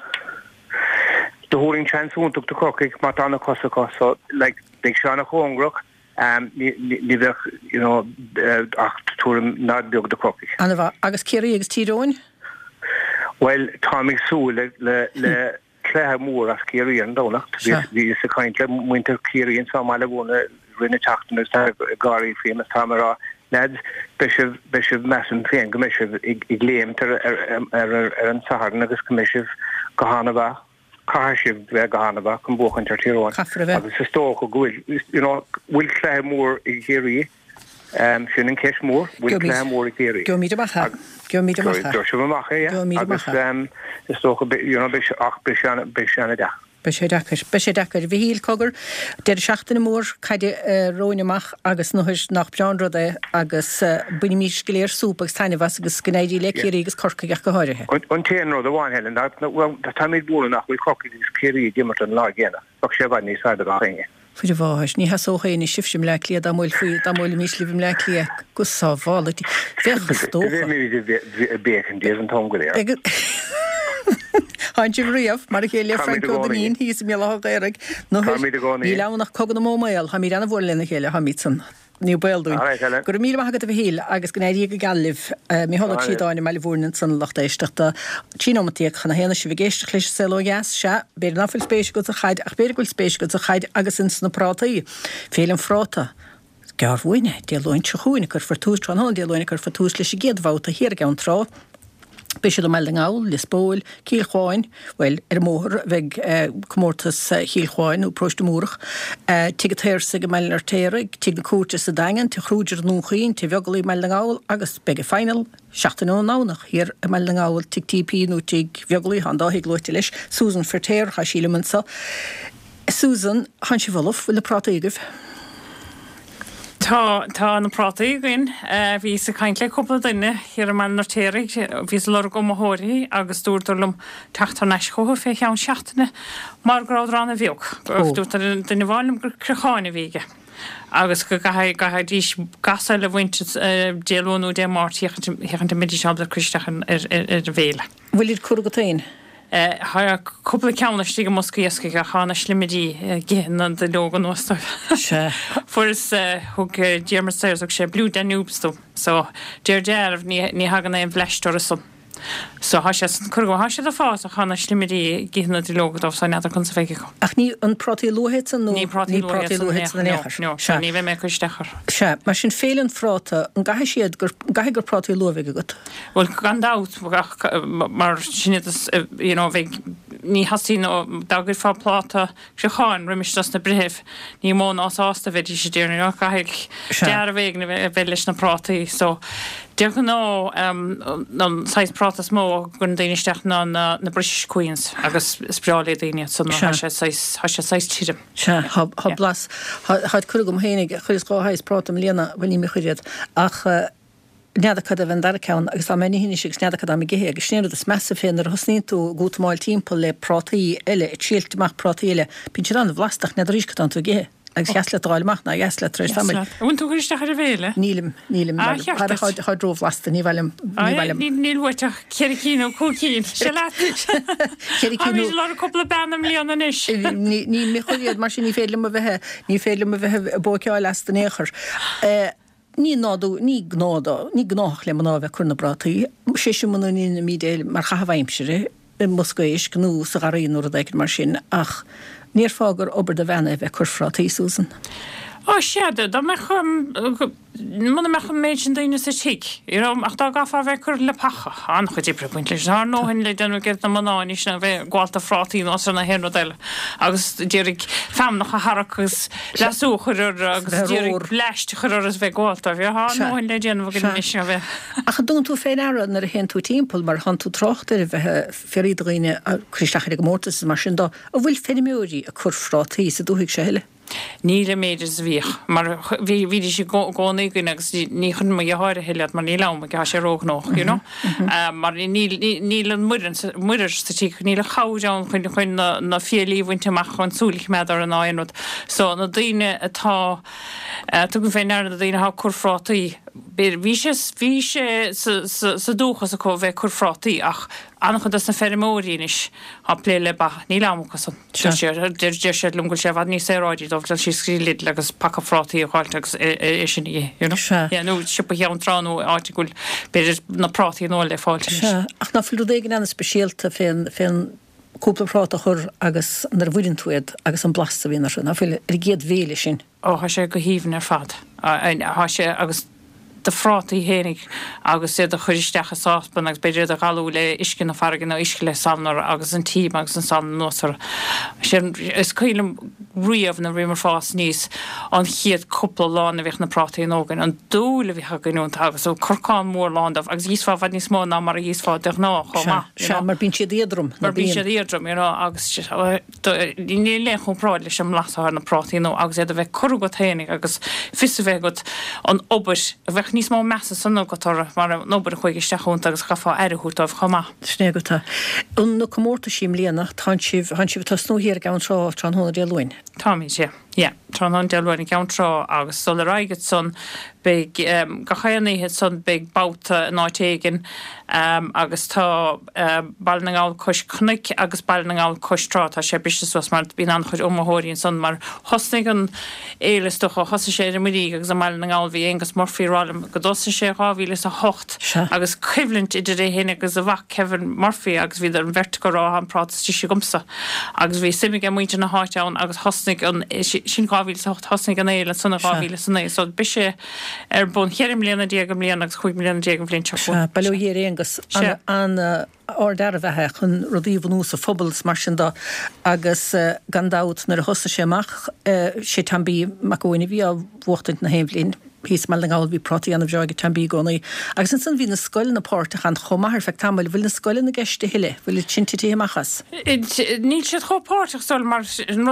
De horing chansúntuk de corcaig mar anna cosa so like big seánna chóngroch um ni ni you know ach túm ná beag de corcaig. Anna bha agus céirí agus tíróin? Well Tommy Sue le le le Claire Moore as Kirian Donut, the kind of winter Kirian, some Malabona, Rina Chachton, Gary, famous Tamara, lads, Bishop, Bishop Masson, Fian, Commission, Igleam, Erin Saharnagus Commission, Gahanaba, Karshiv, Gahanaba, Kumbo and Tartiro, as a store who will, you know, will Claire Moore Igiri, um, Shinning Cashmore, will Claire Moore Igiri. Go meet a maha. Go meet a maha. Go meet a maha. Um, the stock a bit, you know, Bishop Bishana Bishana da. Be sé dachar, be sé dachar bhí híl cogur, deir seachtainna mór caide róineach agus nóis nach beanrad é agus buine mí sciléir súpa agus taine was agus gnéidí le céirí agus corcaigh go háirithe. An téanrad a bháin Helen, well, tá táid búla nach bhfuil corcaigh agus céirí dimmart an lá géna, ach sé bhaid níos aird a ringe. Fuidir bháis, ní hasócha ní sifsim le clia da múil fuí, da múil míslíbim le clia go sábhálatí. Fechas tócha. Bhí mí béchan díos an tom go léir. Haint sim riamh mar chéile Franco Danín hí sem lá gaireg nó ní lenach cogan mó mail ha mí anna bhór lena chéile ha mísan ní beilún. Gur mí agad a bhhéil agus gnéirí go galibh mí hola tíáinna meile bhúrnan san lachtéisteachta tínomatíag chuna héanana si bhgéisteach leis selóheas se beidir nafil spéis go a chaid ach beidir goil spéis go a chaid agus in sna prátaí félan fráta. Gar bhhuiine dé loint se chuúine gur fortús tran hon dé loinna gur fortús leis géadhváta hir gan trá. Bishop melding áil, Lisbóil, Kílcháin, well, er mór veg comórtas Kílcháin og próstu múrach, tig a sig melding ar térig, tig na cúrtas a dagen, tig chrúger núchaín, tig viogalí melding áil, agus bege final, seachtain ó nánach, hir a melding áil, tig T P nú tig viogalí, han dáhig glóti leis, Susan Fertéir, ha síle munsa. Susan, han si voluf, vil a prata iguf? Tá tá na prátaí gin bhí sa caint le cúpla duine hir a man nartérig bhí le go mothirí agus dúirtarlumm teachtar neis chotha fé cheann seachtainna mar grád ranna bheog dúirtar duine bháilm gur crucháinna bhíige agus go gahaid gahaid dís gasa le bhainte déalúnú dé mar hiachanta midí seabla cristechan ar ar bhéile. Bhfuil iad curgatain? Ha couple ceanna tí moscaíasca a chána slimidí géan de logan nósta. Furas thug déarmar séir sé blú Danúbstú, so déir déirh ní hagan é bhleistóir a So ha sé curgo ha sé a fás a chána slimidí géanna de logad of san chun sa féice. Ach ní an protí lohéit an nó ní protí lohéit an nechar. No, ní bheith me custechar. Se, mar sin félan fráta an gaithí siad gur gaithí gur protí lohaig agat. Well, gan dát mar sin you know bheith ní hasín ó dagur fá pláta se cháin rimistas na breh ní món ás ásta bheití sé déirna ó gaithí dear a bheith na bheith leis na prátaí, so Dear no, um, non sais pratas mó gon déinisteach ná na British Queens agus sprála daine so ha sé sais tírim. Se, ha blas, haid curgum hénig chuis gá hais prátam léana bhaní mi chuiad ach neadachad a bhain darcán agus tá mena híine sig neadachad a mi gihé agus snéad is messa féin ar hosnín tú gútamáil timppla le prátaí eile síaltach prátaí eile pintir an bhlastach nead ríscat an tú gihé. Agus jasle dráilmach na jasle treis famil. Bhain tú guristeach ar a bhéile? Nílim, nílim. Cha dróh lasta, ní bhailm. Níl bhaiteach ceiricín ó cúcín. Se leat. Ha mí lá a coppla bannam líana inis. Ní mi chuiad mar sin ní félim a bheitthe, ní félim a bheitthe bóceáil lasta néchar. Ní nádú, ní gnáda, ní gnách le man á bheith chuna brataí. sé sin man ní na mídéil mar chahaimsere, Moscaish gnú sa garín úr a daic mar sin ach Níor fágur obair de bhena bheith chur Susan. Ó séada, da me chum mana me chum méid sin daine sa tíic. Ach dá gafa bheith chur le pacha. An chu dí prepoint leis ná nóhain le denú gert na manáin sin bheith gháilta frátaí nó san na héanú deile. Agus dírig femnach a haragus lasú churur agus dírig leist churur as bheith gháilta. Bheith nóhain le déanú bheith is sin bheith. Ach dún tú féin airad nar a hen tú timppel mar han tú trochtar a bheith ferídaghine a Christachar go mórtas mar sin dá a bhfuil féimiúí a chur frátaí sa dúhiigh se heile. Níle méidir bhíh, mar bhí bhí sé gánaí agus ní chun mai háir head mar ní lem ga sé róg nach mar níl an muidir sa tí níle chaáin chuin chuin na fiolíhhainteach chun súlaich mead ar an áonrod. So na daine atá tu go féin air a daine ha chufrátaí. Bhí sé bhí sé sa dúchas a có bheith chufrátaí ach annach chun na fermóríis há lé le ba ní lemuchas Dir de sé lum go sé bhd ní séráidí dómh sí scrílid legus pacafrátaí a cháiltegus é sin í nó sipa an tránú áitigúil beidir na prátaí nó le fáilte. Ach na fiú d an speisialta féin féin cúplaráta chur agus nar bhuiin túad agus an blasta bhíar sin, na fi ar géad bhéile sin. Ó há sé go híhann ar fad há sé agus de frátaí hénig agus sé a chuiristeach a sápan agus beidir a galú le iscin na fargan ó isce le samnar agus an tím agus an sam nóar. sé is chuilem riamh na rimar fás níos an chiad cúpla lána bhíh na prátaí nógan an dúla bhí ganúnta agus ó churcáin mór lándah agus díosfá fad níos mó ná mar a díosfá de ná chomá. Se mar bín siad iadrum. Mar bín siad iadrum agus ní le chun práid leis sem lasá na prátaí nó agus é a bheith chu go hénig agus fisa bheith go an obair a bheith níos má measa san gotar mar nóbar chuig isteachúnta agus chaá airútáh chomá. Sné gotá. Un nó commórta sim líanana han sibh han sibh tá snúhíar gan rá tran hóna déalúin. Táí sé. Ja, tran an dealhain ceantrá agus sol raigad son big um, gachéanaíthe son big bouta an áitéigen um, agus tá um, ballnaáil cos cnic agus ballnaáil costrá tá sé bistas mar bín an chuid omthóiríonn son mar hosnig an éilestocha hosa sé muí agus a ballnaáil bhí agus morfiírálam go dosa sé ráhílas a hocht agus cuiblint idir é héine agus a bhac Kevin Murphy agus bhí an verticórá an prátí sé gomsa agus bhí simime muinte na háteán agus hosnig an sin gáhíil socht hosnig an éile sanna gáhíle sanna so be sé ar bun cheirm léana diagam léana agus chuig léana diagam flin te. Bailú hé agus an ordar a bheitthe chun rodíomh nús a fphobals mar sin dá agus gandát nar a hosa séach sé tambí macóine bhí a bhachtaint na héimlín. Hís me gáil bhí protí anmh deáige tambí gcónaí. agus san san bhí na scoil na páirrta an chomáthir fe tamil bhfuil na scoil na gceiste hiile, bhfuil tintí amachchas. Níl siad chopáirteach sol mar sin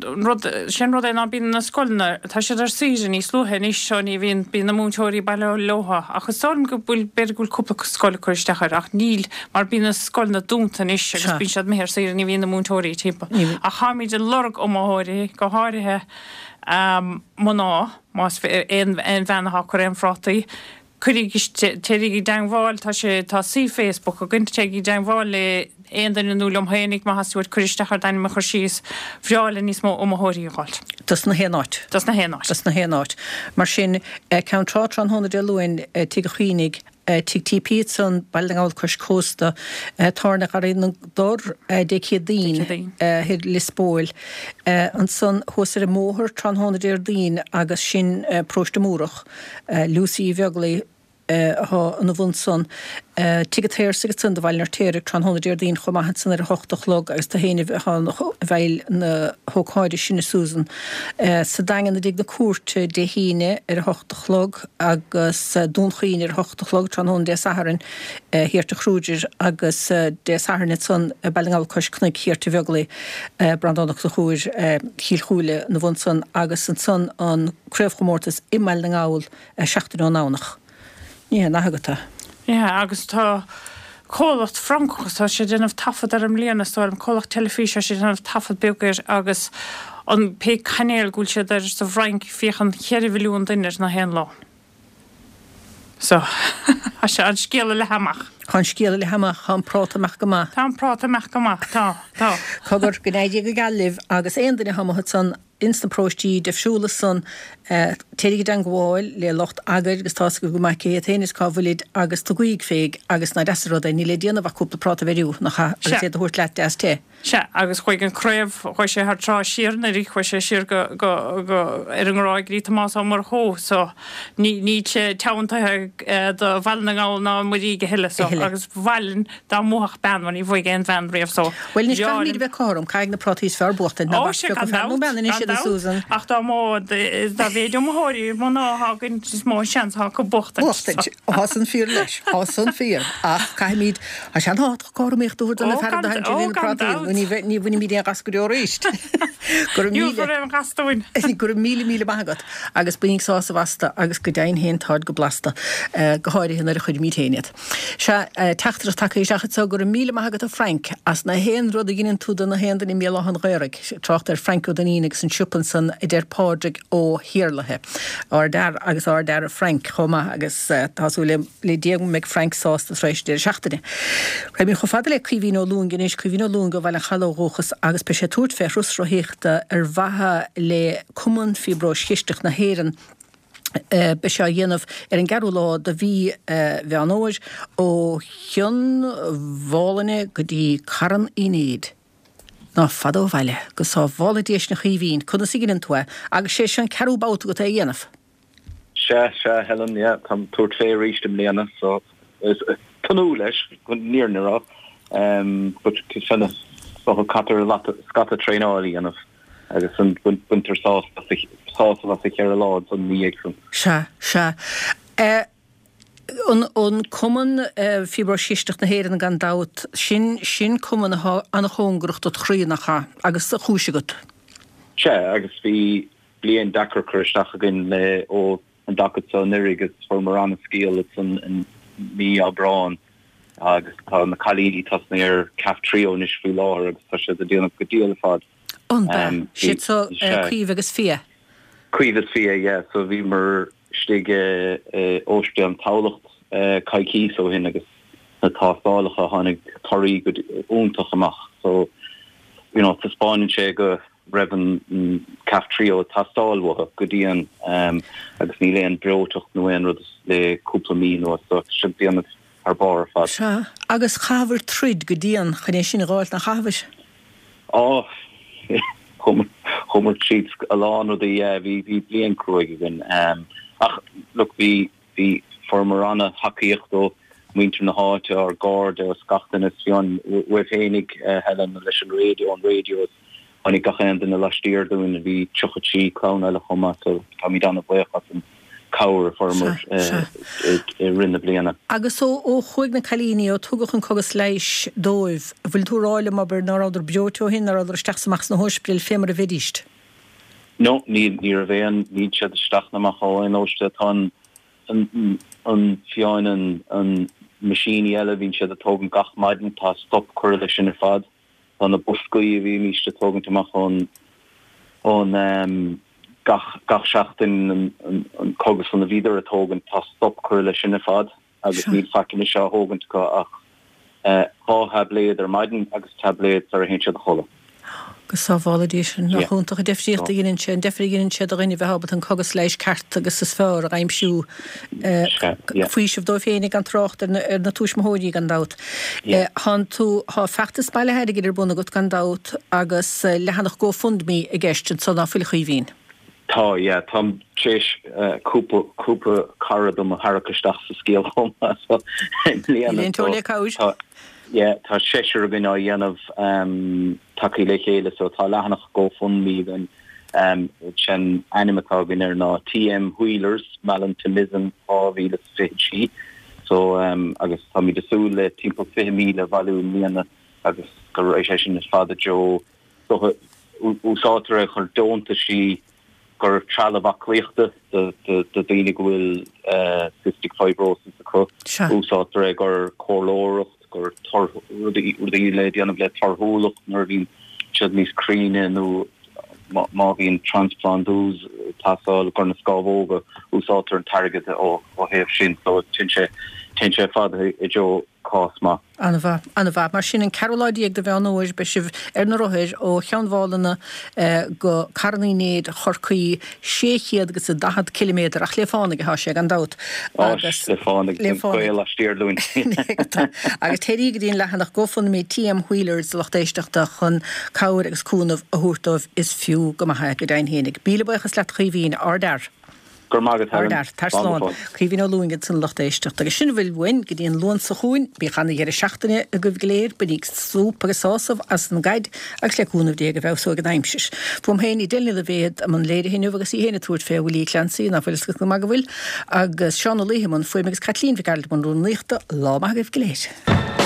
rud é ná bín na scoilna tá siad ar sían ní slúthe níos seo ní bhíon bí na múntóirí bailile lotha agus sol go bhfuil beirgúil cúpla scoil chuiristeachar ach níl mar bí na scoil na dúnta níos agus bín siad méir sír ní bhíon na múntóirí timp. A chaimiid a lorg omthóirí go háirithe Um, Mná más ein bhenaá chu an frátaí. Curig teí deháil tá sé tá sí Facebook a gunta teí deháil le éon den núlam hénig má hasúir chuiristechar daine me chu síos bhreála níos mó omthóirí gáil. Tas na hénáit. Tas na hénáit. Tas na hénáit. Mar sin ceantrá an hóna deúin tí go chuoinnig tí tí pizza ballngáil chus cósta tána ar réon dor de chédín hir lispóil an san thosar a móthir tran hóna déir dín agus sin próstamúrach Lucy bheagla an bhún son tigatéir sigat san bhhailnar téir tran hóna déir dín chomaihan san ar hochtachlog agus tá héanamh bhil na hóáide sinna Susan. Sa dagan na dig na cuarta de híine ar hochtachlog agus dúnchaín ar hochtachlog tran hóna dé saharan hirirta chrúidir agus dé saharne san ballngáil cos cnic hirirta bheagla brandánach sa chúir híl chúile na bhún son agus an son an cruibhchomórtas immeilngáil seachtain ó nánach. Ní nágata. Ja, agus tá cólacht Francchas tá sé denmh tafad ar an mlíana stáil an cólacht telefíse sé denmh tafad begair agus an pe canéal gúil sé ar sa bhrainc fiochan cheir bhiliún duine na hen lá. So a sé an scéala le haach. Chn scéala le haach chun prátaach go má. Tá prátaach go má tá tá. Cogur go éidir go galibh agus éon duine hamathe san instantpróistí defsúla san téige den gháil le locht agaid agus tá go go maice a téananis cábhfuid agus tugaíg féig agus na deróda ní le déanamh cúpla práta bhéú nach sé a thuirt le S T. Se agus chuig an cruibh chuir sé th rá sír na rí chuir sé siir go go ar an ráig rí más mar thó so ní ní sé teantathe do bhheilnaáil ná muí go heile agus bhhailn dá móthach benhain í bhfuig an bhean réomh so. Well ní ní bheith chom caiig na protís fearbota na siad Susan. Ach dá mód dá bhéidir móirí má náhagann mó sean ha go bochtta. Hasan fír leis, Hasan fír. Ach caiimid a sean há chomécht úr an fer vín pratíí ní bhfuine mí gascuú réist. Gur gasúin. gur mí míle magat agus buing sá sa vasta agus go dain hen tád go blasta go háir hinna a chuid mítéiad. Se teachtar take seachcha so gur míle magat a Frank as na hen rud a ginn túda na hen í mé an réig trocht ar Franco danínig san siúpansan i d pádraig ó hiirlathe. Ar dar agus á dar a Frank choma agus táú le le déag meid Frank sásta rééis de seachtaine. Ra minn cho fada le cuihín ó lún gnééis cuihín ó lún go bhile chalóchas agus pe sé túirt ferrus rohéachta ar bhatha le cuman fibro schiisteach na héan Uh, be se dhéanamh ar an garú lá de bhí uh, bhe an óir ó thion bhálaine go dtí caran inéad ná fad ó bhaile go sá bháladéis na chuhín chuna si gin tú agus sé se an ceú báta go é dhéanamh. Se se Helen ja tam tuair fé rístem léana so tanú leis chun níornará bud sena so catar scata tréáí anmh agus an buntar sá was ik er laat van die ik Se se an cuman fibroisiisteach na héan gan dat sin sin cuman an hóngrucht dat chrínacha agus a chúise got. Se agus bhí blion dachar chuisteach gin le ó an dacad so nirigus for mar an scéal an mí a brán agus tá na chalíí tasna ar caf trío nis fú lá agus tá sé a déanamh go díal fad. An si so cuomh agus fia. Cuivis fi ja so vi mar stige óste an tálacht caiicí so hin agus na táálacha hánig toí go úntaach amach so you know sa Spáin sé go raibn caf trio tastáilhatha go dtíon agus ní léon breotocht nó an rud le cúpla mí nó so si déanamh ar bar fad. Se agus chahabhar tríd go dtíon chuné sin gáil na chahabhar? Á Homer treats along with the uh, vi vi blian kruigen um ach look vi vi formerana hakieachto winter na hart or guard or skachten is fion with henig helen listen radio on radios on ik gachend in the last year doing vi chochi clown ala homa so kami dan op wechatten cower former rinne bliana. Agus ó ó chuig na chalíní ó tugachan cogus leis dóibh bhfuil túráile má ber náráidir beoteo hin ar idir steachsamach na hóspril fémar a bhidíist. No, ní ní a bhéan ní siad steach naach áin óiste tá an fiáin an masíní eile bhín siad a tógan gach maidin tá stop chuir lei sin ar fad an na buscaí a bhí míiste tógan amach ón ón gach gach seachtain an cogus an na víidir a tógan tá stop chuir lei sin ar fad agus ní facin is seo hógant go ach há habléad ar maidin agus tabléad ar a hen siad a chola. Gus sáháladéisisin nach chuntaach a defríocht a ginn sé an defri ginn sé a rinne bhehabbat an cogus leis ceart agus is fearr a aimimsú faoisih dó féinnig an trocht ar na túismthóí gan dat. Han tú há fechttas bailheide idir buna go gan dat agus lehannach go fundmí a gceistin san á fuil chuhín. Tá ja tam tréis cúpa cúpa caradum a harachaisteach sa scéal chuma so líon tú le cáis. Ja tá séisiir a gin á dhéanamh takeí le chéile so tá lehannach go fundmí gan sin animatá gin ar ná T M Wheelers Malantimism á bhíle fití so agus tá mí desú le timp fi míle valú líana agus go éis sin is fada Jo úsátere chur dónta sí gur tralabachléachta de de déine gohfuil cystic fibrosis a cru úsátere gur cholóracht gur rudí le déanamh le tarthúlacht nar bhín siad níos críne nó má bhíon transplantús tásáil gur na scábhóga úsátar an target ó ó héamh sin so tin sé tin sé fad i Jo cásma. Anna bha anna bha mar sin an Caroláidí ag de bhean óis be sibh ar na roihéir ó cheanhálanna go carnaínéad chorcaí séchiad agus a dahad kilometr ach léfánig há sé an dat. Agus léfánig léfánig stíirlúin. Agus téí go dtíon lehannach go fan mé T M Wheelers lochtéisteachta chun cabhair agus cúnamh a thuúrtómh is fiú go maithe go dain hénig. Bíle buchas le chuhín ardar. gur mágad Tarslán hí hín lúingad san lochtéisteach agus sin bhfuil bhain go dtíon lún sa chuún, bí chana ar seachtainine a go bhléir benig súpasásamh as an gaiid agus leúnmh dé go bheith so go daimsis. Fum héna déna le bhéad am an léir hinú agus í héna túirt fé bhfuil leansaí na bhfuil go mag bhfuil agus seánna léhamán foiimigus catlín bhí gaiil ban rún líochta lá agah go léir.